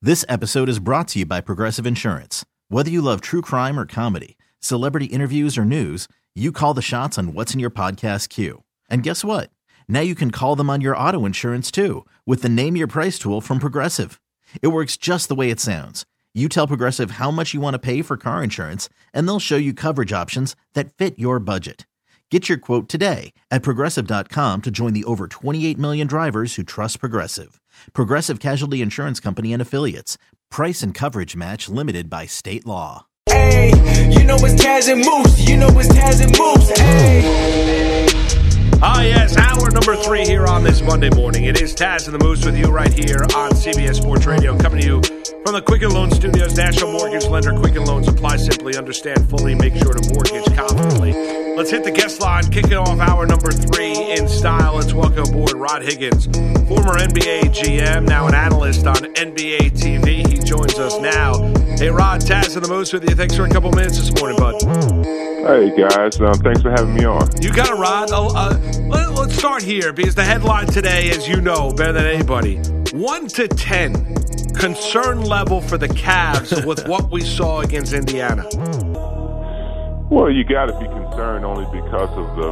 This episode is brought to you by Progressive Insurance. Whether you love true crime or comedy, celebrity interviews or news, you call the shots on what's in your podcast queue. And guess what? Now you can call them on your auto insurance too with the Name Your Price tool from Progressive. It works just the way it sounds. You tell Progressive how much you want to pay for car insurance, and they'll show you coverage options that fit your budget. Get your quote today at Progressive.com to join the over 28 million drivers who trust Progressive. Progressive Casualty Insurance Company and Affiliates. Price and coverage match limited by state law. Hey, you know it's Taz and Moose. You know it's Taz and Moose. Hey. Ah, yes, hour number 3 here on this Monday morning. It is Taz and the Moose with you right here on CBS Sports Radio, coming to you from the Quicken Loans Studios. National Mortgage Lender. Quicken Loans. Apply simply, understand fully, make sure to mortgage confidently. Let's hit the guest line, kicking off hour number 3 in style. Let's welcome aboard Rod Higgins, former NBA GM, now an analyst on NBA TV. He joins us now. Hey, Rod, Taz and the Moose with you. Thanks for a couple minutes this morning, bud. Hey, guys. Thanks for having me on. You got it, Rod. Let's start here, because the headline today, as you know better than anybody, 1 to 10 concern level for the Cavs with what we saw against Indiana. Well, you got to be concerned only because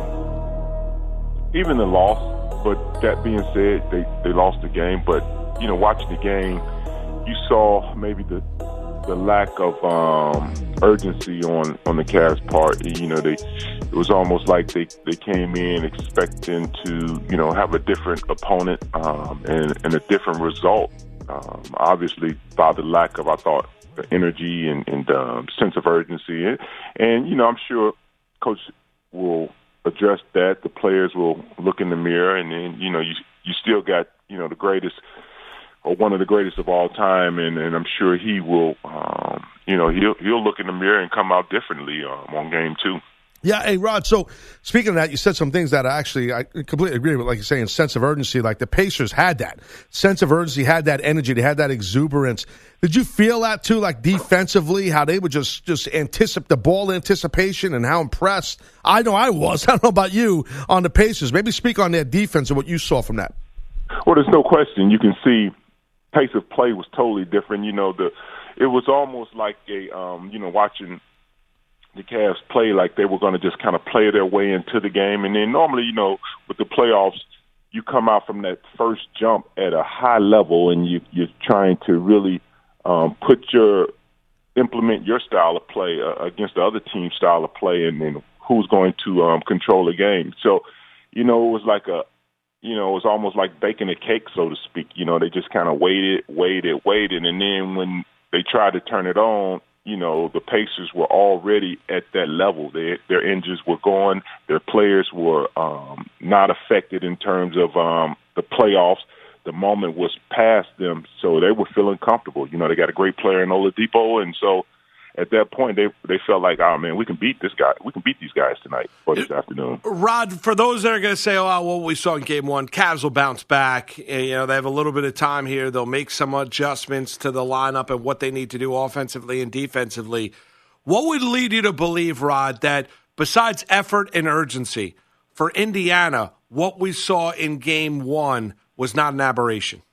of even the loss. But that being said, they lost the game. But, you know, watching the game, you saw maybe the lack of urgency on the Cavs' part. You know, it was almost like they came in expecting to, you know, have a different opponent and a different result. Obviously, by the lack of, I thought, the energy and sense of urgency. And, you know, I'm sure Coach will address that. The players will look in the mirror, and then, you know, you still got, you know, the greatest or one of the greatest of all time, and I'm sure he will, you know, he'll look in the mirror and come out differently on game 2. Yeah, hey, Rod, so speaking of that, you said some things that I completely agree with, like you're saying, sense of urgency. Like the Pacers had that sense of urgency, had that energy, they had that exuberance. Did you feel that too, like defensively, how they would just anticipate the ball anticipation and how impressed? I know I was. I don't know about you on the Pacers. Maybe speak on their defense and what you saw from that. Well, there's no question. You can see pace of play was totally different. You know, it was almost like a, you know, watching the Cavs play like they were going to just kind of play their way into the game. And then normally, you know, with the playoffs, you come out from that first jump at a high level, and you're trying to really implement your style of play against the other team's style of play, and then who's going to control the game. So, you know, it was like it was almost like baking a cake, so to speak. You know, they just kind of waited, and then when they tried to turn it on, you know, the Pacers were already at that level. Their engines were going. Their players were not affected in terms of the playoffs. The moment was past them, so they were feeling comfortable. You know, they got a great player in Oladipo, and so at that point they felt like, oh man, we can beat this guy. We can beat these guys tonight or this afternoon. Rod, for those that are going to say, oh, well, what we saw in Game 1, Cavs will bounce back. You know, they have a little bit of time here. They'll make some adjustments to the lineup and what they need to do offensively and defensively. What would lead you to believe, Rod, that besides effort and urgency for Indiana, what we saw in Game 1 was not an aberration?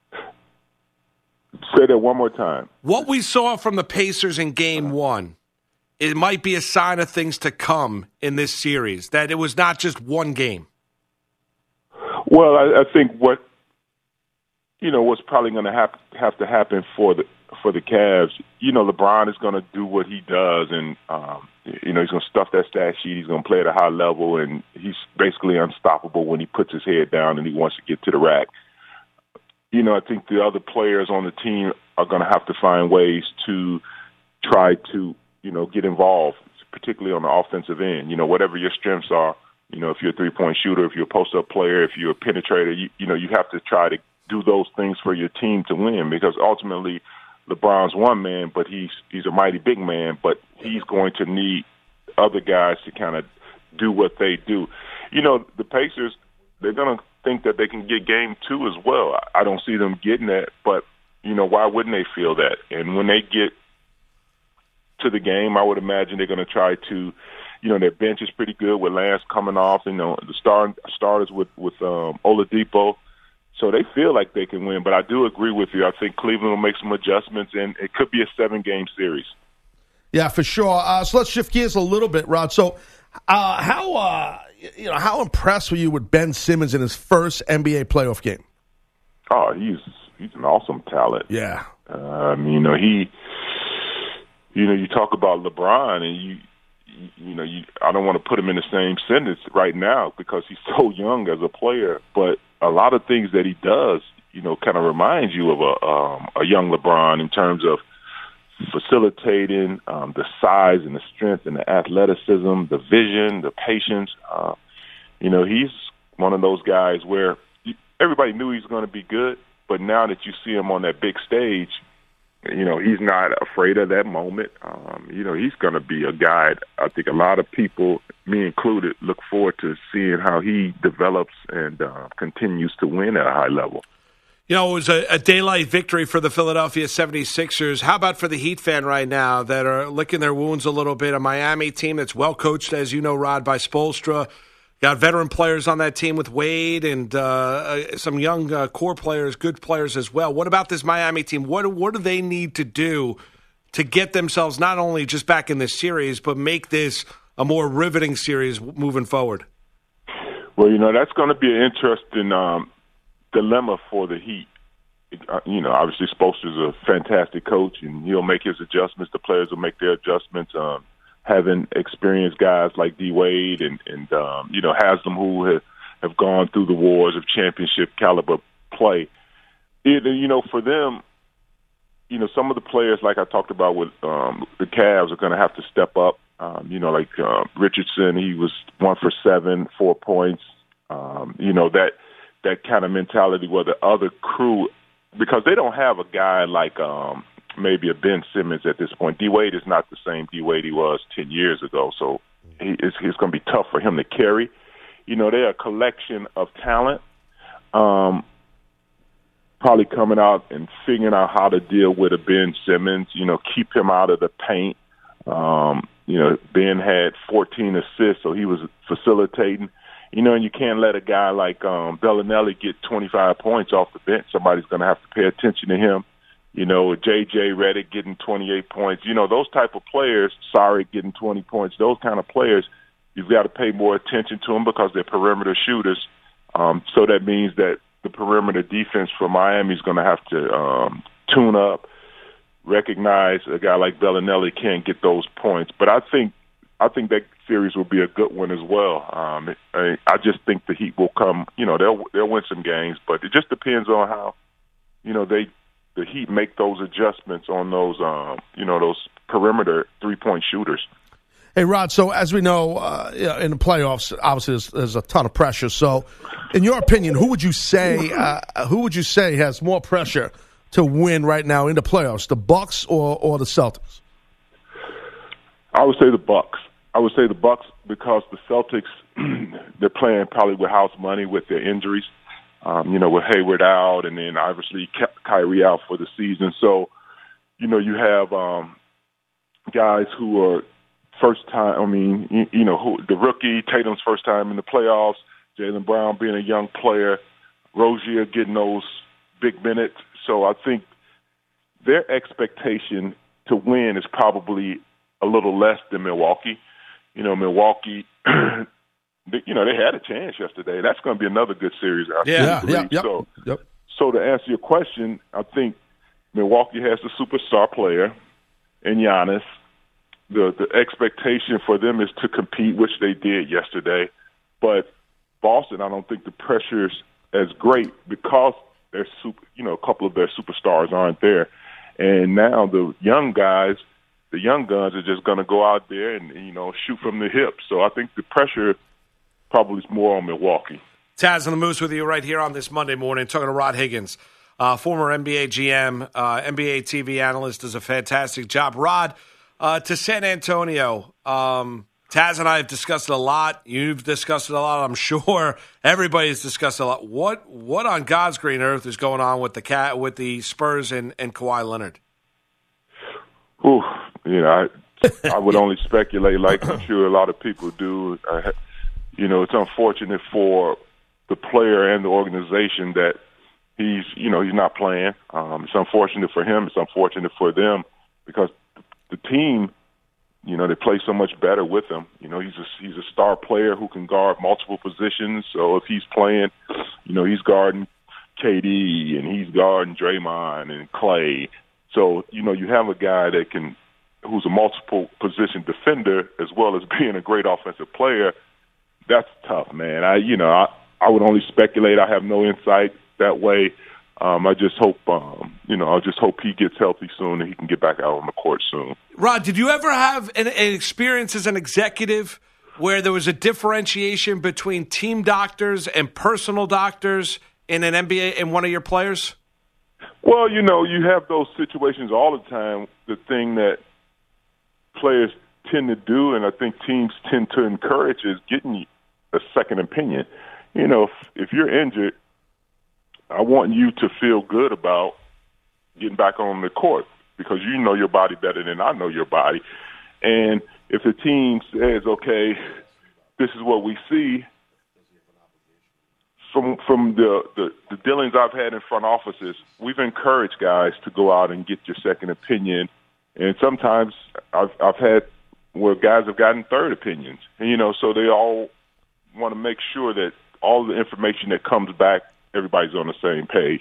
Say that one more time. What we saw from the Pacers in Game 1, it might be a sign of things to come in this series, that it was not just one game. Well, I think what's probably going to have to happen for the Cavs, you know, LeBron is going to do what he does, and, you know, he's going to stuff that stat sheet. He's going to play at a high level, and he's basically unstoppable when he puts his head down and he wants to get to the rack. You know, I think the other players on the team are going to have to find ways to try to, you know, get involved, particularly on the offensive end. You know, whatever your strengths are, you know, if you're a three-point shooter, if you're a post-up player, if you're a penetrator, you know, you have to try to do those things for your team to win, because ultimately LeBron's one man, but he's a mighty big man, but he's going to need other guys to kind of do what they do. You know, the Pacers, they're going to think that they can get game 2 as well. I don't see them getting that, but, you know, why wouldn't they feel that? And when they get to the game, I would imagine they're going to try to, you know, their bench is pretty good with Lance coming off, you know, the starters with Oladipo. So they feel like they can win, but I do agree with you. I think Cleveland will make some adjustments, and it could be a 7-game series. Yeah, for sure. So let's shift gears a little bit, Rod. So how impressed were you with Ben Simmons in his first NBA playoff game? Oh, he's an awesome talent. Yeah. You talk about LeBron, and I don't want to put him in the same sentence right now because he's so young as a player, but a lot of things that he does, kind of reminds you of a young LeBron in terms of facilitating, the size and the strength and the athleticism, the vision, the patience. He's one of those guys where everybody knew he was going to be good, but now that you see him on that big stage, he's not afraid of that moment. He's going to be a guy, I think a lot of people, me included, look forward to seeing how he develops and continues to win at a high level. It was a daylight victory for the Philadelphia 76ers. How about for the Heat fan right now that are licking their wounds a little bit? A Miami team that's well coached, as you know, Rod, by Spoelstra. Got veteran players on that team with Wade and some young core players, good players as well. What about this Miami team? What do they need to do to get themselves not only just back in this series, but make this a more riveting series moving forward? Well, that's going to be an interesting dilemma for the Heat. Obviously Spoelstra's a fantastic coach, and he'll make his adjustments. The players will make their adjustments. Having experienced guys like D. Wade and Haslam who have gone through the wars of championship caliber play. For them, some of the players like I talked about with the Cavs are going to have to step up. Like Richardson, he was 1 for 7, 4 points. That kind of mentality where the other crew, because they don't have a guy like maybe a Ben Simmons at this point. D-Wade is not the same D-Wade he was 10 years ago, so it's going to be tough for him to carry. They're a collection of talent, probably coming out and figuring out how to deal with a Ben Simmons, keep him out of the paint. Ben had 14 assists, so he was facilitating. And you can't let a guy like Bellinelli get 25 points off the bench. Somebody's going to have to pay attention to him. J.J. Redick getting 28 points. Those type of players, Saric getting 20 points, those kind of players, you've got to pay more attention to them because they're perimeter shooters. So that means that the perimeter defense for Miami is going to have to tune up, recognize a guy like Bellinelli can't get those points. But I think that series will be a good one as well. I just think the Heat will come, they'll win some games, but it just depends on how, the Heat make those adjustments on those, those perimeter three-point shooters. Hey, Rod, so as we know, in the playoffs, obviously there's a ton of pressure. So in your opinion, who would you say has more pressure to win right now in the playoffs, the Bucks or the Celtics? I would say the Bucks. Because the Celtics, they're playing probably with house money with their injuries. With Hayward out and then obviously Kyrie out for the season. So, you have guys who are first time. The rookie, Tatum's first time in the playoffs, Jaylen Brown being a young player, Rozier getting those big minutes. So I think their expectation to win is probably a little less than Milwaukee. Milwaukee, they had a chance yesterday. That's going to be another good series. So to answer your question, I think Milwaukee has the superstar player in Giannis. The expectation for them is to compete, which they did yesterday. But Boston, I don't think the pressure is as great because they're a couple of their superstars aren't there. And now the young guys, the young guns are just going to go out there and, shoot from the hip. So I think the pressure probably is more on Milwaukee. Taz and the Moose with you right here on this Monday morning, talking to Rod Higgins, former NBA GM, NBA TV analyst, does a fantastic job. Rod, to San Antonio, Taz and I have discussed it a lot. You've discussed it a lot, I'm sure. Everybody's discussed it a lot. What on God's green earth is going on with the Spurs and Kawhi Leonard? Ooh, I would only speculate like I'm sure a lot of people do. It's unfortunate for the player and the organization that he's not playing. It's unfortunate for him. It's unfortunate for them because the team, they play so much better with him. He's a star player who can guard multiple positions. So if he's playing, he's guarding KD and he's guarding Draymond and Clay. So, you have a guy who's a multiple position defender as well as being a great offensive player. That's tough, man. I would only speculate. I have no insight that way. I just hope, he gets healthy soon and he can get back out on the court soon. Rod, did you ever have an experience as an executive where there was a differentiation between team doctors and personal doctors in an NBA and one of your players? Well, you have those situations all the time. The thing that players tend to do, and I think teams tend to encourage, is getting a second opinion. If you're injured, I want you to feel good about getting back on the court because you know your body better than I know your body. And if the team says, okay, this is what we see, from the dealings I've had in front offices, we've encouraged guys to go out and get your second opinion. And sometimes I've had where guys have gotten third opinions. And, so they all want to make sure that all the information that comes back, everybody's on the same page.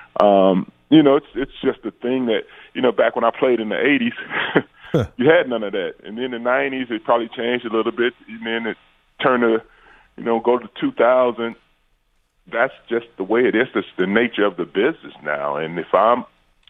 It's just a thing that, back when I played in the 80s, you had none of that. And in the 90s, it probably changed a little bit. And then it turned to, go to 2000. That's just the way it is. That's the nature of the business now. And if I'm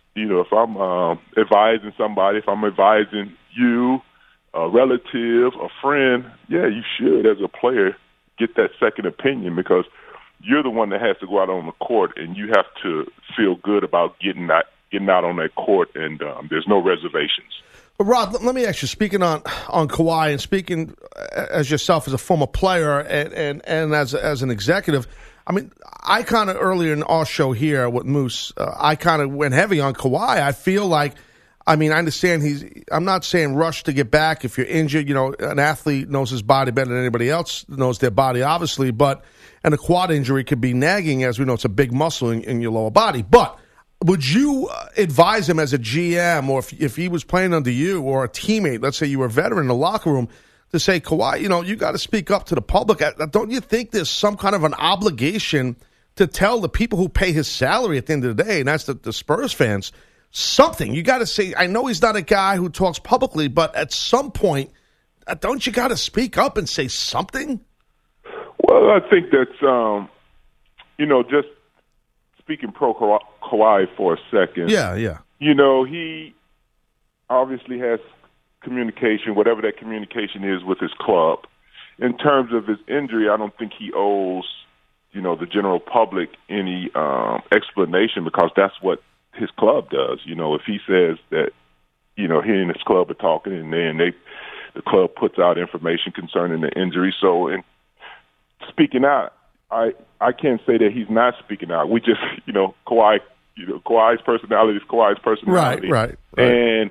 advising somebody, if I'm advising you, a relative, a friend, yeah, you should, as a player, get that second opinion because you're the one that has to go out on the court, and you have to feel good about getting out on that court, and there's no reservations. Rod, let me ask you, speaking on Kawhi and speaking as yourself as a former player and as an executive, I mean, I kind of earlier in our show here with Moose, I kind of went heavy on Kawhi. I feel like, I understand I'm not saying rush to get back if you're injured. An athlete knows his body better than anybody else knows their body, obviously, and a quad injury could be nagging. As we know, it's a big muscle in your lower body. But would you advise him as a GM, or if he was playing under you or a teammate, let's say you were a veteran in the locker room, to say, Kawhi, you got to speak up to the public? Don't you think there's some kind of an obligation to tell the people who pay his salary at the end of the day, and that's the Spurs fans, something? You got to say, I know he's not a guy who talks publicly, but at some point, don't you got to speak up and say something? Well, I think that's, just speaking pro Kawhi for a second. Yeah. He obviously has communication, whatever that communication is, with his club. In terms of his injury, I don't think he owes, the general public any explanation because that's what his club does. If he says that, he and his club are talking, and then the club puts out information concerning the injury. So, in speaking out, I can't say that he's not speaking out. We just, Kawhi, Kawhi's personality is Kawhi's personality. Right. And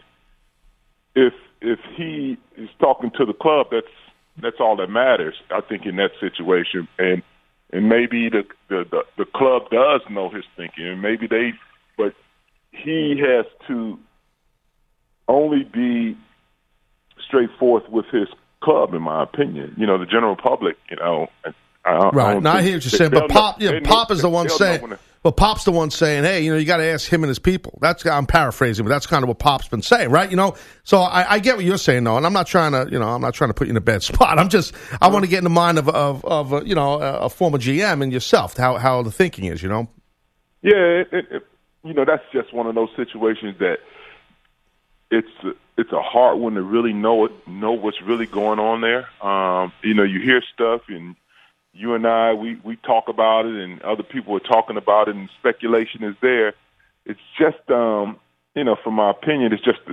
if he is talking to the club, that's all that matters, I think, in that situation. And maybe the club does know his thinking, and but he has to only be straightforward with his club, in my opinion. The general public, right. Now I hear what you're saying, but Pop is the one saying. But Pop's the one saying, "Hey, you got to ask him and his people." I'm paraphrasing, but that's kind of what Pop's been saying, right? So I get what you're saying, though, and I'm not trying to put you in a bad spot. I want to get in the mind of a former GM and yourself, how the thinking is, Yeah, that's just one of those situations that it's a hard one to really know what's really going on there. You hear stuff, and you and I, we talk about it, and other people are talking about it, and speculation is there. It's just, from my opinion, it's just,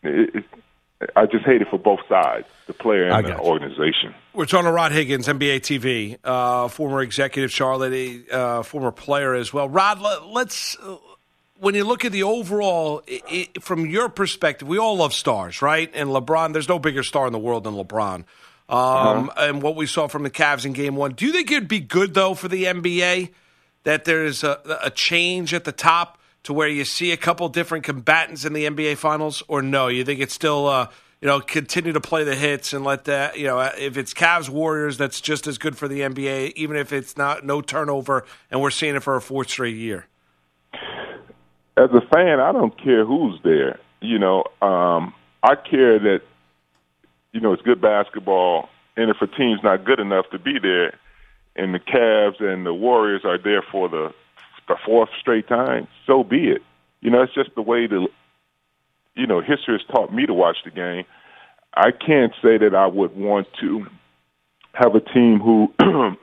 I just hate it for both sides, the player and the organization. We're talking to Rod Higgins, NBA TV, former executive, Charlotte, former player as well. Rod, let's, when you look at the overall, from your perspective, we all love stars, right? And LeBron, there's no bigger star in the world than LeBron. And what we saw from the Cavs in Game 1. Do you think it'd be good, though, for the NBA that there's a change at the top to where you see a couple different combatants in the NBA Finals, or no? You think it's still continue to play the hits and let that, if it's Cavs Warriors, that's just as good for the NBA, even if it's no turnover, and we're seeing it for a fourth straight year. As a fan, I don't care who's there. I care that it's good basketball, and if a team's not good enough to be there, and the Cavs and the Warriors are there for the fourth straight time, so be it. It's just the way history has taught me to watch the game. I can't say that I would want to have a team who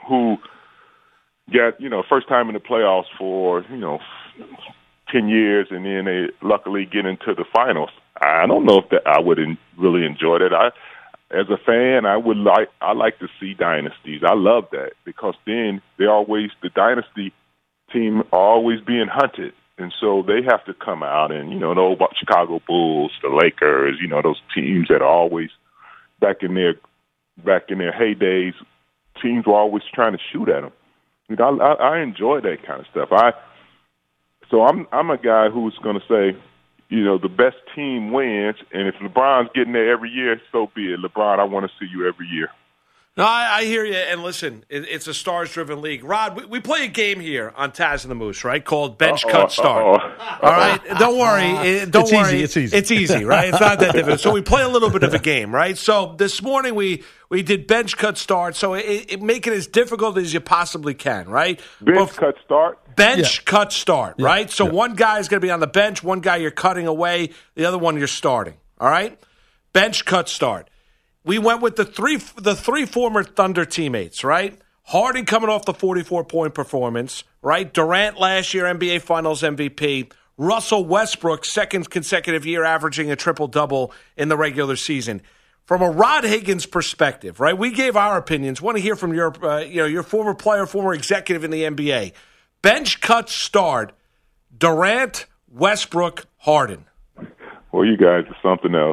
got, first time in the playoffs for, 10 years, and then they luckily get into the finals. I don't know if I would really enjoy that. As a fan, I like to see dynasties. I love that because then the dynasty team are always being hunted. And so they have to come out and, the old Chicago Bulls, the Lakers, those teams that are always back in their heydays, teams were always trying to shoot at them. I enjoy that kind of stuff. So I'm a guy who's going to say, the best team wins, and if LeBron's getting there every year, so be it. LeBron, I want to see you every year. No, I hear you. And listen, it's a stars-driven league. Rod, we play a game here on Taz and the Moose, right, called Bench Cut Start. All right? Don't worry. Don't worry. It's easy. It's easy, right? It's not that difficult. So we play a little bit of a game, right? So this morning we did Bench Cut Start, so it make it as difficult as you possibly can, right? Cut Start? Bench Cut Start, right? So one guy is going to be on the bench, one guy you're cutting away, the other one you're starting, all right? Bench Cut Start. We went with the three former Thunder teammates, right? Harden coming off the 44-point performance, right? Durant last year NBA Finals MVP. Russell Westbrook, second consecutive year averaging a triple-double in the regular season. From a Rod Higgins perspective, right? We gave our opinions. Want to hear from your former player, former executive in the NBA. Bench cut start, Durant, Westbrook, Harden. Well, you guys are something else.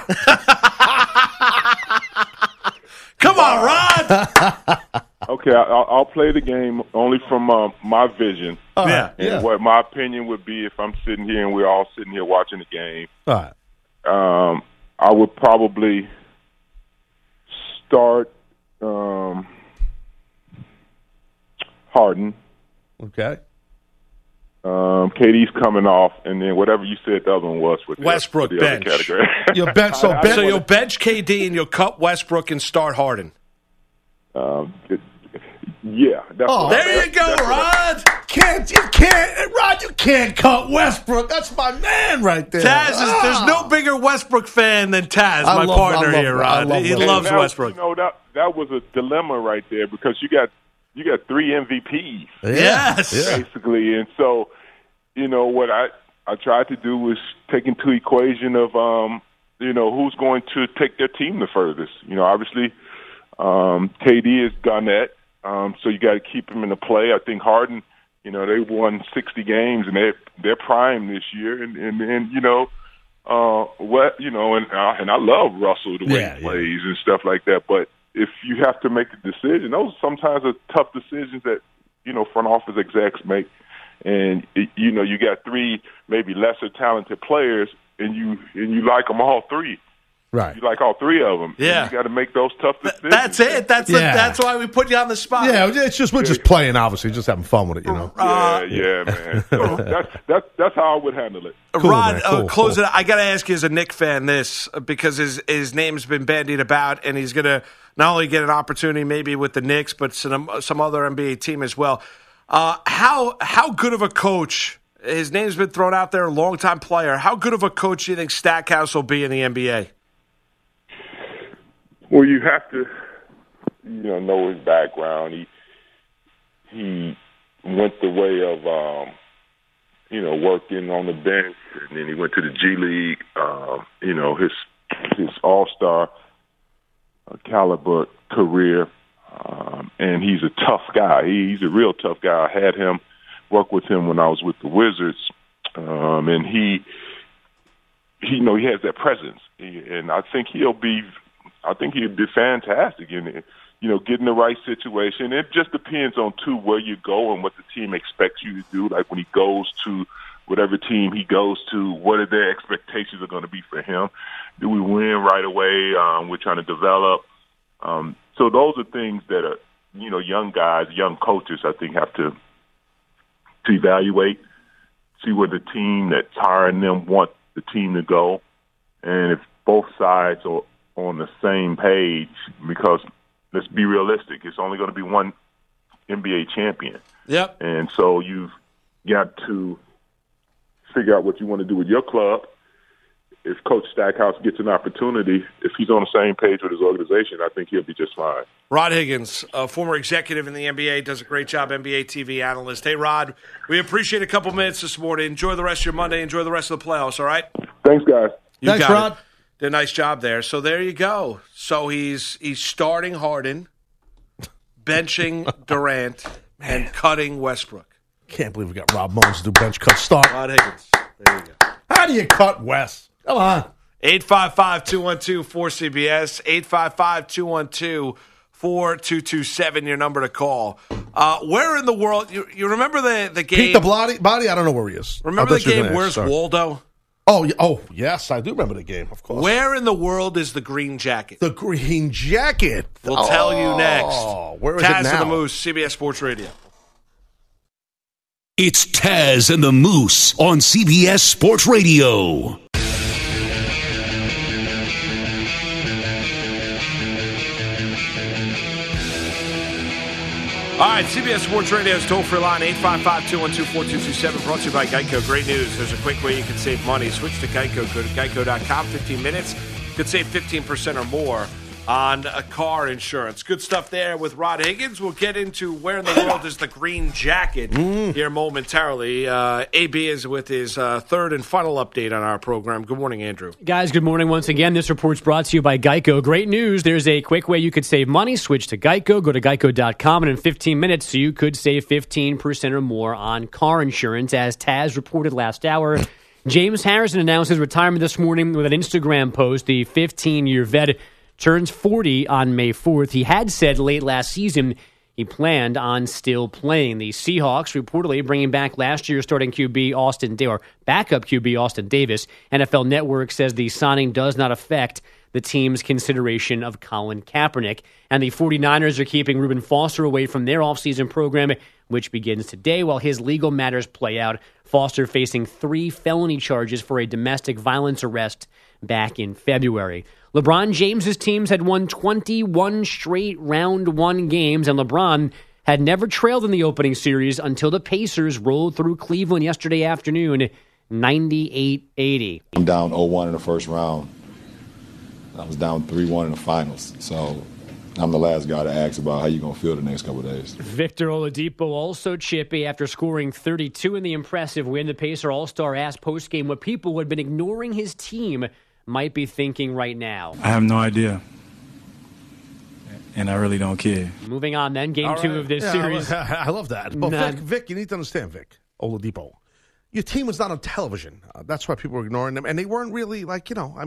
Come on, Rod. Okay, I'll play the game only from my vision. Yeah. What my opinion would be if I'm sitting here and we're all sitting here watching the game. All right. I would probably start Harden. Okay. KD's coming off, and then whatever you said the other one was with Westbrook the bench. other category. So you'll bench KD and you'll cut Westbrook and start Harden. Yeah. There you go, Rod. You can't cut Westbrook. That's my man right there. Taz there's no bigger Westbrook fan than Taz, my partner here, Rod. He loves Westbrook. That was a dilemma right there because you got three MVPs. Yes. Basically. And so, what I tried to do was take into equation of, who's going to take their team the furthest. Obviously, KD has done that. So you got to keep him in the play. I think Harden, they won 60 games and they're prime this year. And I love Russell the way he plays and stuff like that. But if you have to make a decision, those sometimes are tough decisions that, front office execs make. And, you got three maybe lesser talented players and you like them all three. Right. You like all three of them. Yeah. You got to make those tough decisions. That's it. That's why we put you on the spot. Yeah, it's just we're just playing, obviously, just having fun with it, Yeah, man. So that's how I would handle it. Cool, Rod, man. close it. I got to ask you as a Knicks fan this because his name's been bandied about, and he's going to not only get an opportunity maybe with the Knicks, but some other NBA team as well. How good of a coach? His name's been thrown out there, a longtime player. How good of a coach do you think Stackhouse will be in the NBA? Well, you have to, know his background. He went the way of, working on the bench, and then he went to the G League. His all-star caliber career, and he's a tough guy. He's a real tough guy. I had him work with him when I was with the Wizards, and he has that presence, and I think he'll be fantastic. And get in the right situation. It just depends on, too, where you go and what the team expects you to do. Like when he goes to whatever team he goes to, what are their expectations are going to be for him? Do we win right away? We're trying to develop. So those are things that are, young guys, young coaches, I think, have to evaluate, see where the team that's hiring them want the team to go, and if both sides are on the same page, because let's be realistic, it's only going to be one NBA champion. Yep. And so you've got to figure out what you want to do with your club. If Coach Stackhouse gets an opportunity, if he's on the same page with his organization, I think he'll be just fine. Rod Higgins, a former executive in the NBA, does a great job, NBA TV analyst. Hey, Rod, we appreciate a couple minutes this morning. Enjoy the rest of your Monday. Enjoy the rest of the playoffs, all right? Thanks, guys. Thanks, Rod. Did a nice job there. So there you go. So he's starting Harden, benching Durant, and cutting Westbrook. Can't believe we got Rob Mullins to do bench cut start. Rod Higgins. There you go. How do you cut Wes? Come on. 855-212-4CBS, 855-212-4227, your number to call. Where in the world, you remember the game? Pete the Body? I don't know where he is. Remember the game, Where's Waldo? Oh, yes, I do remember the game, of course. Where in the world is the Green Jacket? The Green Jacket. We'll tell you next. Where is Taz it now? and the Moose, CBS Sports Radio. It's Taz and the Moose on CBS Sports Radio. All right, CBS Sports Radio's toll-free line, 855-212-4227, brought to you by Geico. Great news. There's a quick way you can save money. Switch to Geico. Go to geico.com. 15 minutes. You could save 15% or more on a car insurance. Good stuff there with Rod Higgins. We'll get into where in the world is the Green Jacket here momentarily. AB is with his third and final update on our program. Good morning, Andrew. Guys, good morning once again. This report's brought to you by Geico. Great news. There's a quick way you could save money. Switch to Geico. Go to geico.com, and in 15 minutes, you could save 15% or more on car insurance. As Taz reported last hour, James Harrison announced his retirement this morning with an Instagram post. The 15-year vet turns 40 on May 4th. He had said late last season he planned on still playing. The Seahawks reportedly bringing back last year's starting QB backup QB Austin Davis. NFL Network says the signing does not affect the team's consideration of Colin Kaepernick. And the 49ers are keeping Reuben Foster away from their offseason program, which begins today while his legal matters play out. Foster facing 3 felony charges for a domestic violence arrest back in February. LeBron James's teams had won 21 straight round 1 games, and LeBron had never trailed in the opening series until the Pacers rolled through Cleveland yesterday afternoon, 98-80. I'm down 0-1 in the first round. I was down 3-1 in the finals. So I'm the last guy to ask about how you're going to feel the next couple of days. Victor Oladipo also chippy after scoring 32 in the impressive win. The Pacer All-Star asked postgame what people who had been ignoring his team might be thinking right now. I have no idea, and I really don't care. Moving on then, game 2 of this series. I love that. But Vic, you need to understand, Vic Oladipo. Your team was not on television. That's why people were ignoring them. And they weren't really I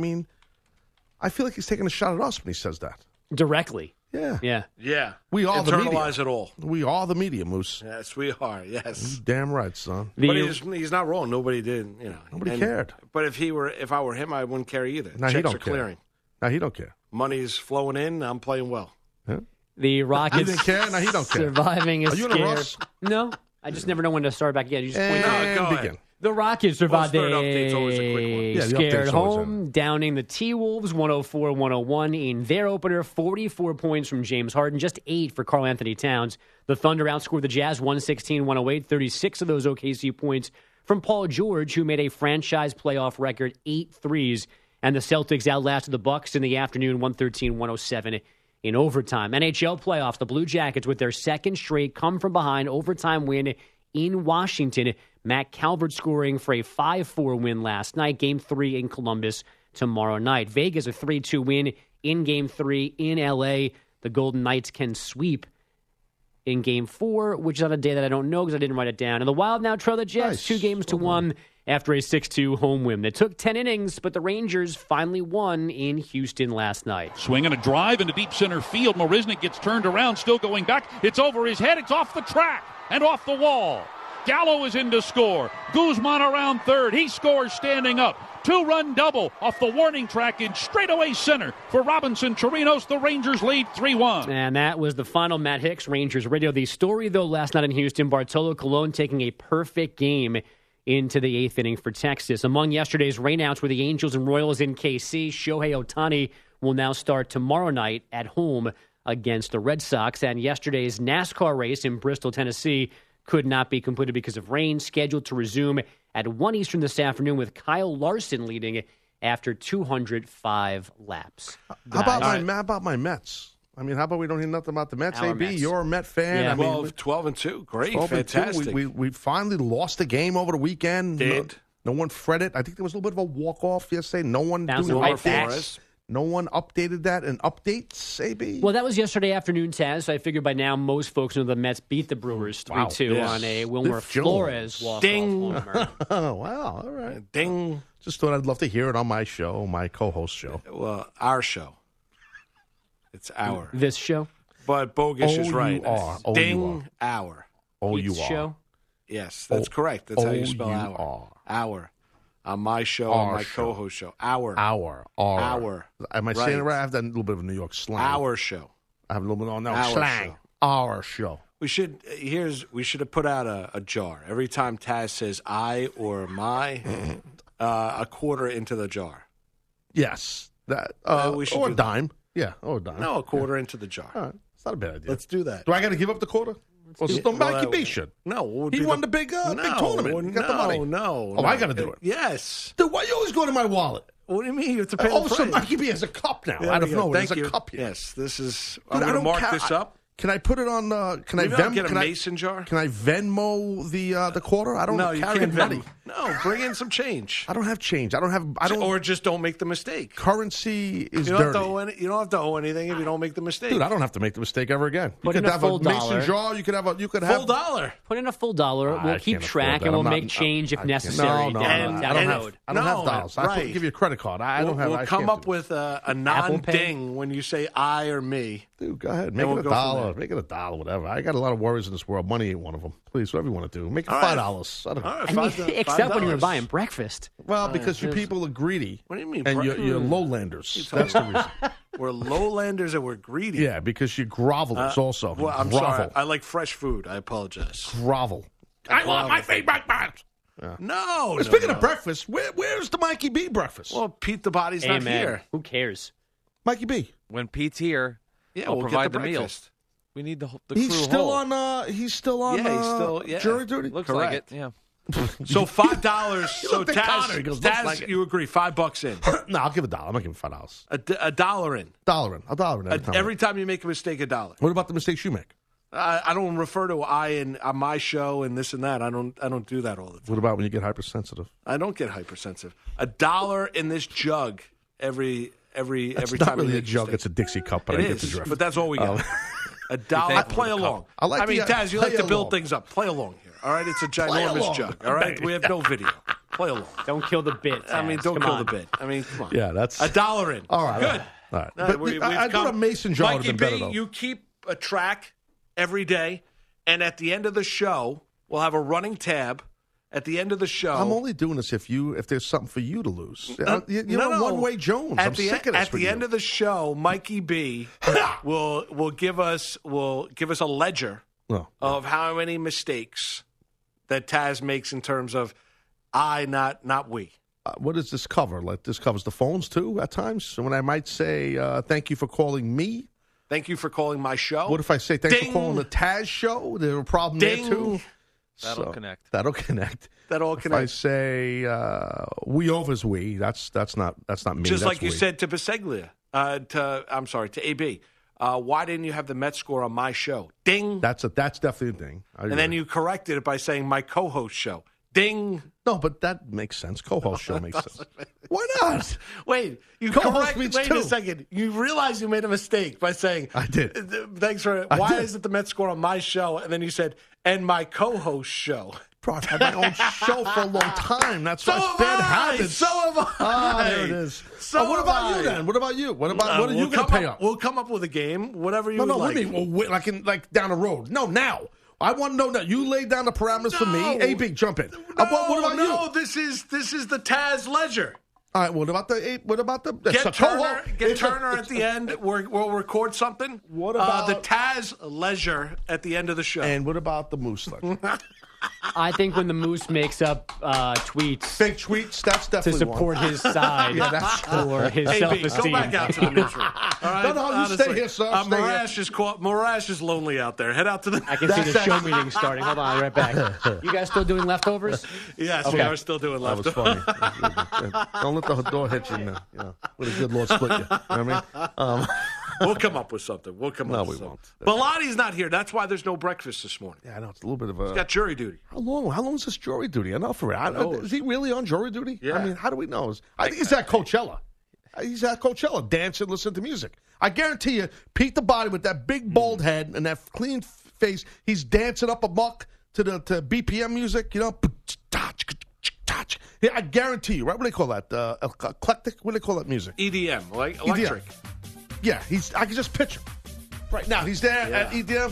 feel like he's taking a shot at us when he says that. Directly. Yeah. We all the media. internalize it all. We are the media, Moose. Yes, we are. Yes, you damn right, son. But he's not wrong. Nobody did. Nobody cared. But if I were him, I wouldn't care either. No, Checks he don't are clearing. No, he don't care. Money's flowing in. I'm playing well. Yeah. The Rockets. You didn't care. No, he don't care. Surviving Are you in a rush? No, I just never know when to start back again. You just and go ahead. begin. The Rockets survived third update's always a quick one. Yeah, the scared update's always home, downing the T-Wolves 104-101 in their opener. 44 points from James Harden, just 8 for Karl Anthony Towns. The Thunder outscored the Jazz 116-108, 36 of those OKC points from Paul George, who made a franchise playoff record 8 threes. And the Celtics outlasted the Bucks in the afternoon 113-107 in overtime. NHL playoffs, the Blue Jackets with their second straight come-from-behind overtime win in Washington. Matt Calvert scoring for a 5-4 win last night. Game 3 in Columbus tomorrow night. Vegas a 3-2 win in Game 3 in L.A. The Golden Knights can sweep in Game 4, which is on a day that I don't know because I didn't write it down. And the Wild now trail the Jets 2-1 after a 6-2 home win. It took 10 innings, but the Rangers finally won in Houston last night. Swing and a drive into deep center field. Marisnik gets turned around, still going back. It's over his head. It's off the track and off the wall. Gallo is in to score. Guzman around third. He scores standing up. 2-run double off the warning track in straightaway center for Robinson Chirinos. The Rangers lead 3-1. And that was the final. Matt Hicks, Rangers Radio. The story, though, last night in Houston, Bartolo Colon taking a perfect game into the eighth inning for Texas. Among yesterday's rainouts were the Angels and Royals in KC. Shohei Ohtani will now start tomorrow night at home against the Red Sox. And yesterday's NASCAR race in Bristol, Tennessee, could not be completed because of rain, scheduled to resume at 1 Eastern this afternoon with Kyle Larson leading after 205 laps. How about my Mets? I mean, how about we don't hear nothing about the Mets? Our AB, Mets. You're a Met fan. Yeah, I mean, 12-2. Great. 12-2. Fantastic. We finally lost the game over the weekend. No one fretted. I think there was a little bit of a walk-off yesterday. No one Bouncing doing right back. Flores. No one updated that in updates, AB? Well, that was yesterday afternoon, Taz, so I figured by now most folks know the Mets beat the Brewers 3-2 on a Wilmer Flores walk-off homer. Oh, wow. All right. Ding. Just thought I'd love to hear it on my show, my co-host show. Well, our show. It's our. This show? But Bogus is right. You are. Oh, Ding, you are. our. Oh, you Pete's are. show? Yes, that's correct. That's how you spell you our. are. Our. On my show, Our on my show. co-host show. Our. Our. Am I saying it right? I have that little bit of New York slang. Our show. I have a little bit of Our slang. show. Our show. We should have put out a jar. Every time Taz says I or my, a quarter into the jar. Yes. That we should or do a that. dime. Yeah, or a dime. No, a quarter into the jar. All right. It's not a bad idea. Let's do that. Do I got to give up the quarter? Well, Mikey B should. No. He won the big tournament. He got the money. No. Oh, I got to do it. Yes. Dude, why you always go to my wallet? What do you mean? You have to pay the Oh, so price. Mikey B has a cup now. There Out we of go. nowhere, Thank there's you. a cup here. Yes, this is. Dude, I'm going to mark this up. Can I put it on? Can I Maybe I'll get a can I- mason jar. Can I Venmo the quarter? I don't No, you carry can't money. No, bring in some change. I don't have change. I don't. Or just don't make the mistake. Currency is You don't, have dirty. to owe you don't have to owe anything if you don't make the mistake. Dude, I don't have to make the mistake ever again. You Put could in a have full a mason dollar. jar. You could have full dollar. Put in a full dollar. I We'll keep can't track afford and that. we'll I'm not- make change if I can't. necessary. No, down I don't have. road. I don't have No, dollars. I right. could give you a credit card. I don't have. We'll I come can't up do with a Apple Pay? non-ding when you say I or me. Dude, go ahead. Make we'll it a go from dollar. there. Make it a dollar, whatever. I got a lot of worries in this world. Money ain't one of them. Please, whatever you want to do. Make it All right. $5. I don't know. All right, I mean, except when you were $5. buying breakfast. Well, because you people are greedy. What do you mean? And you're lowlanders. That's the reason. We're lowlanders and we're greedy. Yeah, because you grovelers also. Well, I'm Grovel. sorry. I like fresh food. I apologize. Grovel. I want my favorite breakfast. No. Speaking no. of breakfast, where's the Mikey B breakfast? Well, Pete the Body's Hey, not man, here. who cares? Mikey B. When Pete's here, Yeah, I'll we'll provide get the the meal. breakfast. we need the crew He's still whole. on. He's still on. Yeah, he's still- yeah. jury duty. Looks Correct. like it. Yeah. So $5. So looked at Connor. He Taz, goes, looks like it. you agree? $5 in, No, I'll give a dollar. I'm not giving $5. a dollar in. A dollar every time. Every time you make a mistake, $1. What about the mistakes you make? I don't refer to I in on my show and this and that. I don't do that all the time. What about when you get hypersensitive? I don't get hypersensitive. $1 in this jug every That's time. not you really make a joke. mistake. It's a Dixie cup, but It I get the is, drift. but that's all we got. $1. thankful Play for the along. I like mean, the, Taz, you like play to build along. things up. Play along here. All right, it's a along. ginormous jug. All right, we have no video. Play along. Don't kill the bit. I mean, Taz. don't Come kill on. the bit. I mean, come on. Yeah, that's $1 in. all right. Good. All right. No, But we've I thought a come- mason jar would Mikey have been better, B, though. you keep a track every day, and at the end of the show, we'll have a running tab. At the end of the show, I'm only doing this if there's something for you to lose. You're No, no. one-way Jones. I'm sick of this At the end of the show, Mikey B will give us a ledger of how many mistakes that Taz makes in terms of not we. What does this cover? Like this covers the phones too at times. So when I might say thank you for calling me. Thank you for calling my show. What if I say thanks Ding. for calling the Taz show? There's a problem Ding. there too. That'll connect. That'll connect. That'll If I connect. say we overs we, that's not me. Just that's like you we. said to Biseglia, to AB. Why didn't you have the Met score on my show? Ding. That's definitely a thing. And then you corrected it by saying my co-host show. Ding. no, but that makes sense. Co-host show makes sense. Why not? Wait, you Co-host correct. means Wait two. a second. You realize you made a mistake by saying, I did. Thanks for. I Why did. is it the Mets score on my show? And then you said, and my co-host show. Bro, I've had my own show for a long time. That's So why have it's bad I. habits. So have I. Ah, there it is. So what have about I. you then? What about you? What are you going to pay up? We'll come up with a game, whatever you No, would what like. do you mean? Well, wait, like down the road. No, now. I want to know now. You laid down the parameters for me. No. AB, jump in. What about you? No, this is the Taz Ledger. All right. What about the? Get Turner at the end. We'll record something. What about the Taz Leisure at the end of the show? And what about the Moose Ledger? I think when the Moose makes up tweets, fake tweets, that's to definitely support one. his side Yeah, that's or his Hey, B, self-esteem. go back out to the newsroom. All right? No, you Honestly, stay here, sir. Stay here. Morash is lonely out there. Head out to the. I can see the show meeting starting. Hold on, I'll be right back. You guys still doing leftovers? Yes, we Okay. are still doing That was left. funny. Don't let the door hit you now. With a good Lord split you. You know what I mean? We'll come up with something. No, we won't. Bilotti's not here. That's why there's no breakfast this morning. Yeah, I know. It's a little bit of a... He's got jury duty. How long is this jury duty? Enough for it. knows? Is he really on jury duty? Yeah. I mean, how do we know? I think he's at Coachella. He's at Coachella, dancing, listening to music. I guarantee you, Pete the Body with that big bald head and that clean face, he's dancing up a muck to BPM music, you know? Yeah, I guarantee you, right? What do they call that? Eclectic? What do they call that music? EDM, like electric. Yeah, I can just picture. Right now, he's there at EDM.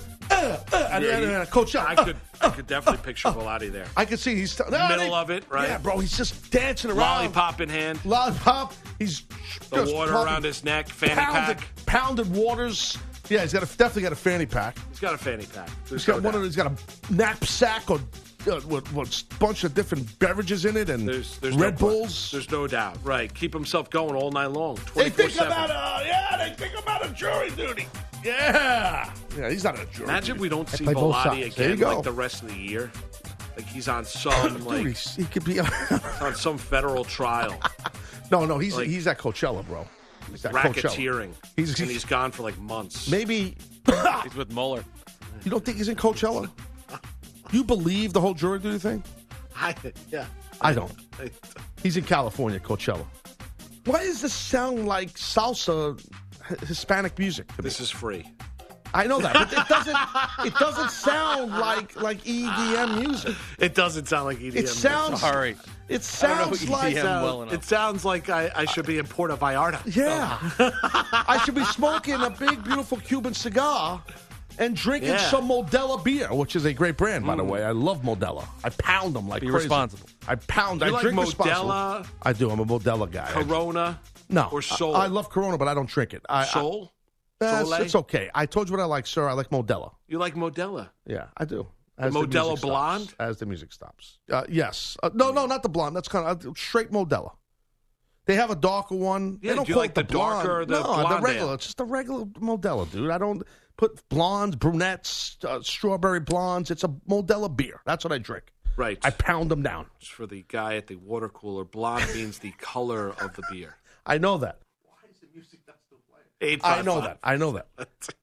Yeah, Coachella. I could definitely picture Bilotti there. I can see he's Middle of it, right? Yeah, bro, he's just dancing around. Lollipop in hand. Lollipop. He's The just water pumping. around his neck, fanny pack. Pounded waters. Yeah, he's definitely got a fanny pack. He's got a fanny pack. He's got he's got a knapsack or with a bunch of different beverages in it and There's Red no Bulls. There's no doubt. Right. Keep himself going all night long. They think 24/7. about a jury duty. Yeah. Yeah, he's not a jury. Imagine we don't see play both Bilotti sides. There you again go. like the rest of the year. Like he's on some Dude, he could be on some federal trial. No, he's Like- at Coachella, bro. He's at Coachella. Racketeering. And he's gone for like months. Maybe He's with Mueller. you don't think he's in Coachella? You believe the whole jury duty thing? Yeah. I don't. He's in California, Coachella. Why does this sound like salsa, Hispanic music to me? This is free. I know that, but it doesn't sound like EDM music. It doesn't sound like EDM. It sounds. Sorry. It I don't know sounds like. EDM well enough. It sounds like I should be in Puerto Vallarta. Yeah. I should be smoking a big, beautiful Cuban cigar and drinking some Modelo beer, which is a great brand, by the way. I love Modelo. I pound them like Be crazy. responsible. I pound. You I like drink Modelo? responsibly. I do. I'm a Modelo guy. Corona. No. Or Sol. I love Corona, but I don't drink it. Sol? It's okay. I told you what I like, sir. I like Modelo. You like Modelo? Yeah, I do. The music Modelo stops. Blonde? As the music stops. Yes. No, not the blonde. That's kind of straight Modelo. They have a darker one. Yeah, they don't do you call like it the the darker blonde. or the no, blonde the regular. ale? It's just a regular Modelo, dude. I don't put blondes, brunettes, strawberry blondes. It's a Modelo beer. That's what I drink. Right. I pound them down. Just for the guy at the water cooler, blonde means the color of the beer. I know that. 855. I know that.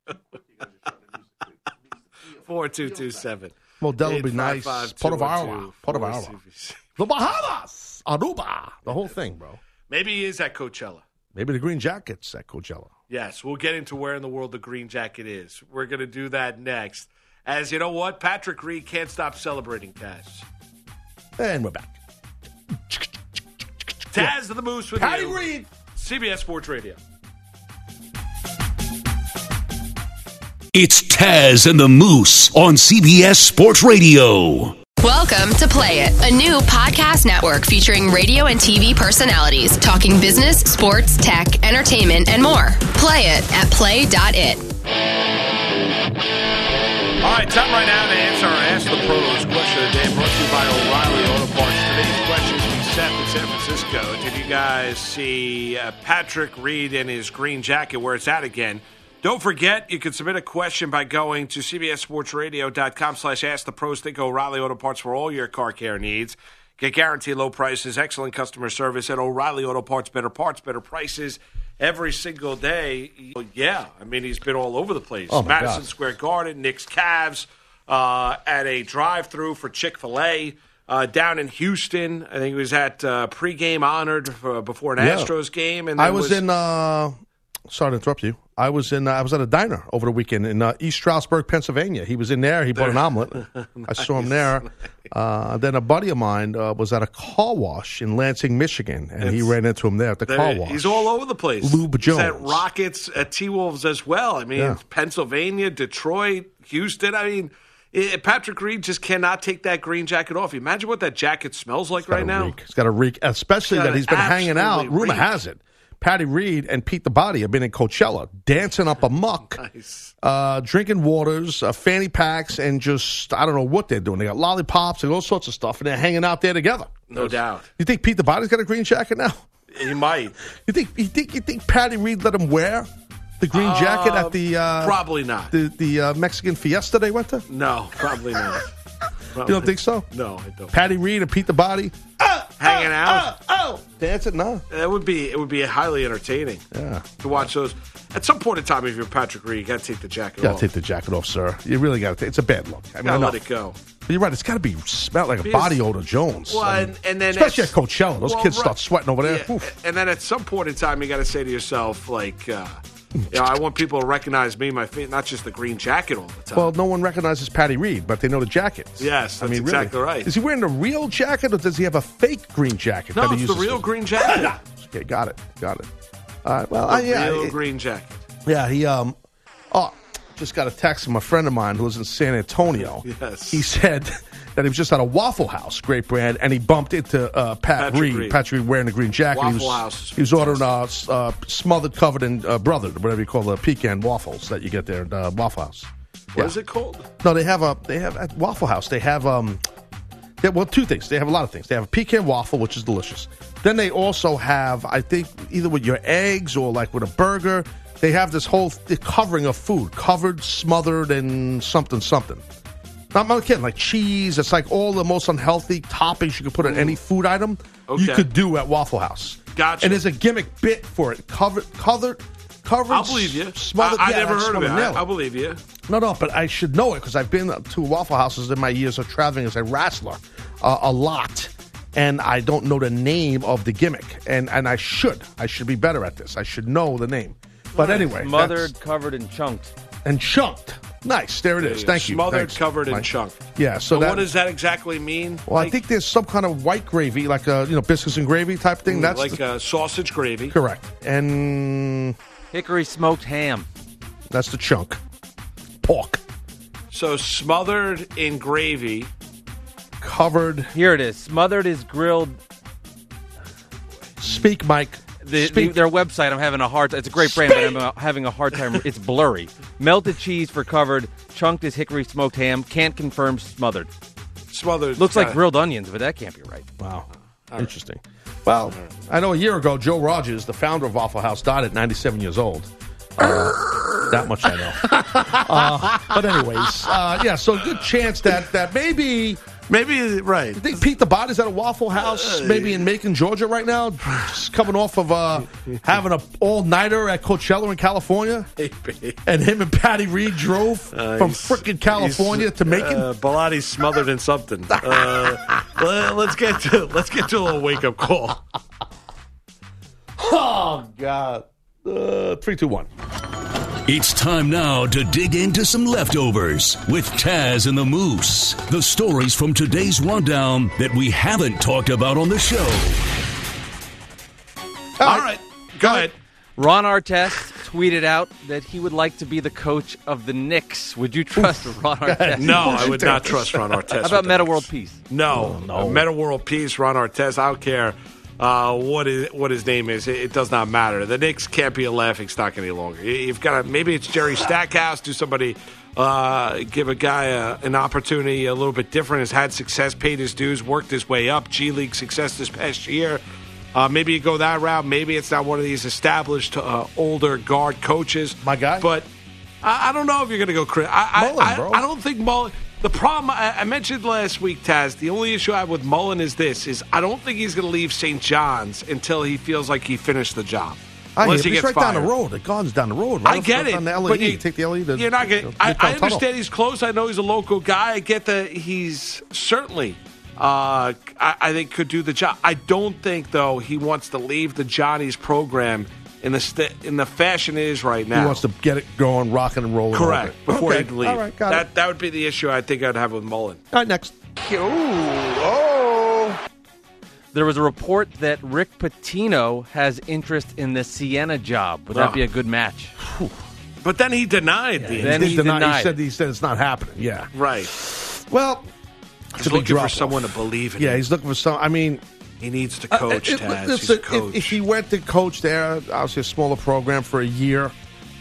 4227. Modelo would be nice. 855-212-4CBC. Portobello. The Bahamas. Aruba. The whole thing, bro. Maybe he is at Coachella. Maybe the Green Jackets at Coachella. Yes, we'll get into where in the world the green jacket is. We're going to do that next. As you know what? Patrick Reed can't stop celebrating Taz. And we're back. Taz of the Moose with Patty you. Reed. CBS Sports Radio. It's Taz and the Moose on CBS Sports Radio. Welcome to Play It, a new podcast network featuring radio and TV personalities talking business, sports, tech, entertainment, and more. Play it at play.it. All right, time right now to answer our Ask the Pros question of the day, brought to you by O'Reilly Auto Parts. Today's question is from Seth in San Francisco. Did you guys see Patrick Reed in his green jacket, where it's at again? Don't forget, you can submit a question by going to cbssportsradio.com/askthepros. Think O'Reilly Auto Parts for all your car care needs. Get guaranteed low prices, excellent customer service at O'Reilly Auto Parts. Better prices every single day. Yeah, I mean, he's been all over the place. Oh, my Madison God. Square Garden, Knicks Cavs, at a drive-thru for Chick-fil-A. down in Houston. I think he was at pregame honored before an Astros game. And I was in. Sorry to interrupt you. I was at a diner over the weekend in East Stroudsburg, Pennsylvania. He was in there. He bought an omelet. Nice. I saw him there. Then a buddy of mine was at a car wash in Lansing, Michigan, and he ran into him there at the car wash. He's all over the place. Lube Jones. He's at Rockets, at T-Wolves as well. I mean, Pennsylvania, Detroit, Houston. I mean, Patrick Reed just cannot take that green jacket off. Imagine what that jacket smells like right now. It's got a reek, especially that he's been hanging out. Rumor has it, Patty Reed and Pete the Body have been in Coachella, dancing up a muck, drinking waters, fanny packs, and just, I don't know what they're doing. They got lollipops and all sorts of stuff, and they're hanging out there together. No doubt. You think Pete the Body's got a green jacket now? He might. You think Patty Reed let him wear the green jacket at the probably not the Mexican fiesta they went to? No, probably not. You don't think so? No, I don't. Patty Reed and Pete the Body hanging out, dancing. No, it would be highly entertaining. Yeah, to watch those. At some point in time, if you're Patrick Reed, you got to take the jacket off. You got to take the jacket off, sir. You really got to. It's a bad look. I mean, let it go. But you're right. It's got to be smell like a body odor Jones. Well, I mean, and then especially at Coachella, those kids start sweating over there. Yeah. And then at some point in time, you got to say to yourself, like, I want people to recognize me, my feet, not just the green jacket all the time. Well, no one recognizes Patty Reed, but they know the jacket. Yes, that's exactly right. Is he wearing the real jacket, or does he have a fake green jacket? No, it's the real green jacket. Okay, got it. All right, well, real green jacket. Yeah, he just got a text from a friend of mine who was in San Antonio. Yes. He said that he was just at a Waffle House, great brand, and he bumped into Patrick Reed. Patrick Reed wearing the green jacket. Waffle House. He was ordering smothered, covered in brothered, whatever you call the pecan waffles that you get there at Waffle House. What is it called? No, they have at Waffle House. They have two things. They have a lot of things. They have a pecan waffle, which is delicious. Then they also have, I think, either with your eggs or like with a burger. They have this whole covering of food, covered, smothered, and something. I'm not kidding. Like cheese. It's like all the most unhealthy toppings you could put on any food item. Okay. You could do at Waffle House. Gotcha. And there's a gimmick bit for it. Covered. I'll believe you. Smothered. I never heard of it. I'll believe you. No, but I should know it because I've been to Waffle Houses in my years of traveling as a wrestler a lot. And I don't know the name of the gimmick. And I should. I should be better at this. I should know the name. But anyway. Smothered, covered, and chunked. And chunked. Nice. There it is. Thank you. Smothered, Thanks, covered, and Mike. chunked. Yeah. So what does that exactly mean? Well, I think there's some kind of white gravy, like biscuits and gravy type thing. That's like sausage gravy. Correct. And hickory smoked ham. That's the chunk. Pork. So smothered in gravy. Covered. Here it is. Smothered is grilled. Speak, Mike. Their website, I'm having a hard time. It's a great brand, but I'm having a hard time. It's blurry. Melted cheese for covered. Chunked is hickory smoked ham. Can't confirm smothered. Smothered. Looks like grilled onions, but that can't be right. Wow. Interesting. Well, I know a year ago, Joe Rogers, the founder of Waffle House, died at 97 years old. That much I know. But anyways, so good chance that maybe, right. I think Pete the Body's at a Waffle House, maybe in Macon, Georgia right now, just coming off of having an all-nighter at Coachella in California. And him and Patty Reed drove from frickin' California to Macon. Bilatti's smothered in something. Let's get to a little wake-up call. Oh, God. 3, 2, 1. It's time now to dig into some leftovers with Taz and the Moose. The stories from today's rundown that we haven't talked about on the show. All right. Go ahead. Ron Artest tweeted out that he would like to be the coach of the Knicks. Would you trust Ron Artest? No, I would not trust Ron Artest. How about Meta World Peace? No. Meta World Peace, Ron Artest. I don't care what his name is. It does not matter. The Knicks can't be a laughingstock any longer. You've got to, maybe it's Jerry Stackhouse, do somebody, give a guy an opportunity a little bit different, has had success, paid his dues, worked his way up, G League success this past year. Maybe you go that route. Maybe it's not one of these established older guard coaches. My guy? But I don't know if you're going to go Mullen, bro. I don't think Mullen. The problem, I mentioned last week, Taz, the only issue I have with Mullen is I don't think he's going to leave St. John's until he feels like he finished the job. Unless he gets right fired. Down the road. The Garden's down the road. Right? I get it. On the LE, but you take the LE. You're not getting. I understand he's close. I know he's a local guy. I get that he's certainly I think could do the job. I don't think, though, he wants to leave the Johnny's program in the fashion it is right now. He wants to get it going, rocking and rolling. Correct. Before he'd leave. All right, got it. That would be the issue I think I'd have with Mullen. All right, next. There was a report that Rick Pitino has interest in the Siena job. Would that be a good match? But then he denied the Then he denied. He said it's not happening. Yeah. Right. Well, he's looking for someone to believe in. Yeah, he's looking for some. I mean, he needs to coach, Taz. He's Listen, a coach. if he went to coach there, obviously a smaller program for a year,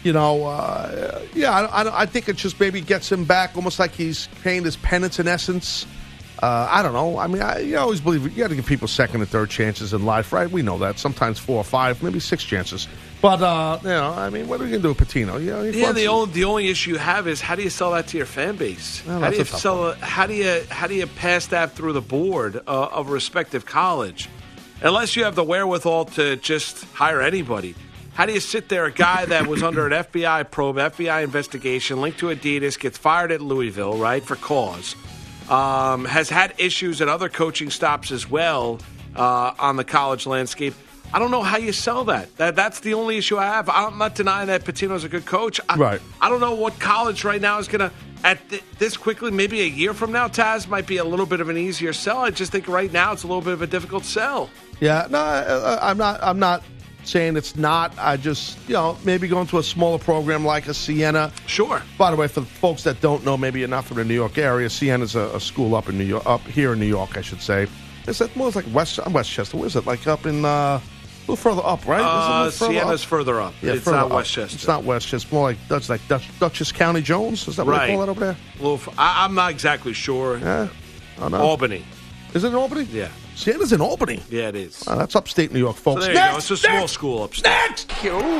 I think it just maybe gets him back, almost like he's paying his penance in essence. I don't know. I mean, you always believe you got to give people second and third chances in life, right? We know that. Sometimes 4 or 5, maybe 6 chances. But I mean, what are we gonna do with Pitino? The only issue you have is how do you sell that to your fan base? Well, how do you pass that through the board of a respective college? Unless you have the wherewithal to just hire anybody. How do you sit there, a guy that was under an FBI probe, FBI investigation, linked to Adidas, gets fired at Louisville, right, for cause, has had issues at other coaching stops as well on the college landscape. I don't know how you sell that. That's the only issue I have. I'm not denying that Pitino's a good coach. I don't know what college right now is going to, this quickly, maybe a year from now, Taz, might be a little bit of an easier sell. I just think right now it's a little bit of a difficult sell. Yeah, no, I'm not saying it's not. I just, maybe going to a smaller program like a Siena. Sure. By the way, for the folks that don't know, maybe you're not from the New York area, Siena's a school up here in New York, I should say. Is that more like Westchester? Where is it? Like up in a little further up, right? Siena's further up. Yeah, it's further not up. Westchester. It's not Westchester. It's more like Dutchess County Jones. Is that what they call that over there? I'm not exactly sure. Yeah. I don't know. Albany. Is it in Albany? Yeah. Siena's in Albany. Yeah, it is. That's upstate New York, folks. So there you go. It's a small school upstate. Next!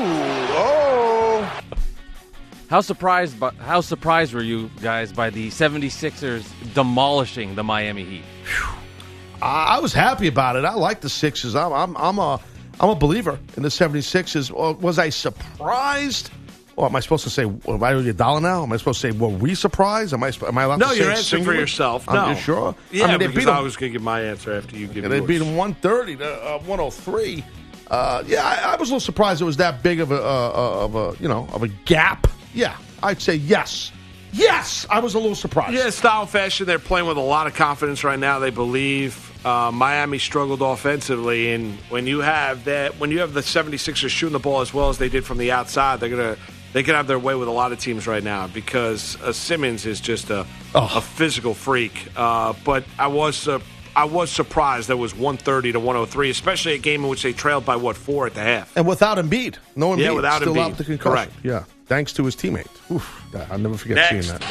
How surprised were you guys by the 76ers demolishing the Miami Heat? I was happy about it. I like the Sixers. I'm a believer in the 76ers. Was I surprised? Or am I supposed to say, am I a dollar now? Am I supposed to say, were we surprised? Am I allowed to say you're answering for yourself. I'm just sure. Yeah, I mean, because I was going to give my answer after you give yours. They beat them 130 to 103. I was a little surprised it was that big of a gap. Yeah, I'd say yes. Yes, I was a little surprised. Yeah, style fashion. They're playing with a lot of confidence right now. They believe Miami struggled offensively, and when you have the 76ers shooting the ball as well as they did from the outside, they can have their way with a lot of teams right now because Simmons is just a physical freak. But I was surprised that it was 130 to 103, especially a game in which they trailed by 4 at the half. And without Embiid, no Embiid, yeah, without still Embiid. out with the concussion. Correct. Yeah, thanks to his teammate. Oof, I'll never forget seeing that.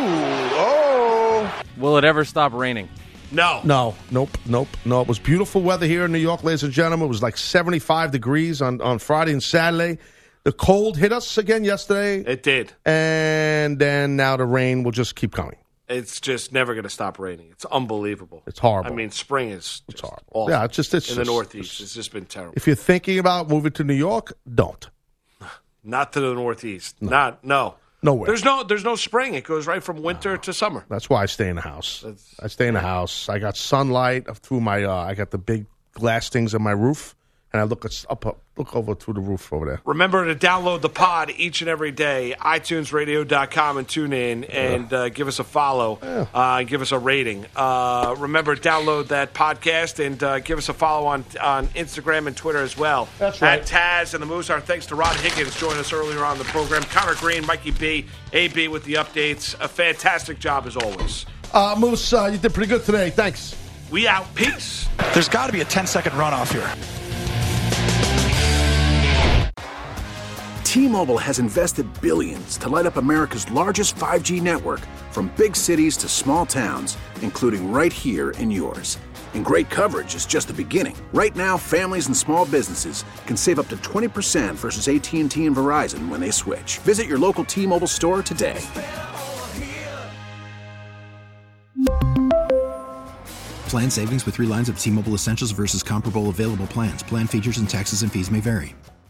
Will it ever stop raining? No. Nope. It was beautiful weather here in New York, ladies and gentlemen. It was like 75 degrees on Friday and Saturday. The cold hit us again yesterday. It did. And then now the rain will just keep coming. It's just never going to stop raining. It's unbelievable. It's horrible. I mean, spring is it's horrible. Awful. Yeah, it's in the Northeast. It's just been terrible. If you're thinking about moving to New York, don't. Not to the Northeast. No. Nowhere. There's no spring. It goes right from winter to summer. That's why I stay in the house. I stay in the house. I got sunlight through my. I got the big glass things on my roof, and I look over through the roof over there. Remember to download the pod each and every day, iTunesRadio.com, and tune in and give us a follow, and give us a rating. Remember, download that podcast and give us a follow on Instagram and Twitter as well. That's right. At Taz and the Moose. Our thanks to Rod Higgins joining us earlier on the program. Connor Green, Mikey B, AB with the updates. A fantastic job as always. Moose, you did pretty good today. Thanks. We out. Peace. There's got to be a 10-second runoff here. T-Mobile has invested billions to light up America's largest 5G network, from big cities to small towns, including right here in yours. And great coverage is just the beginning. Right now, families and small businesses can save up to 20% versus AT&T and Verizon when they switch. Visit your local T-Mobile store today. Plan savings with 3 lines of T-Mobile Essentials versus comparable available plans. Plan features and taxes and fees may vary.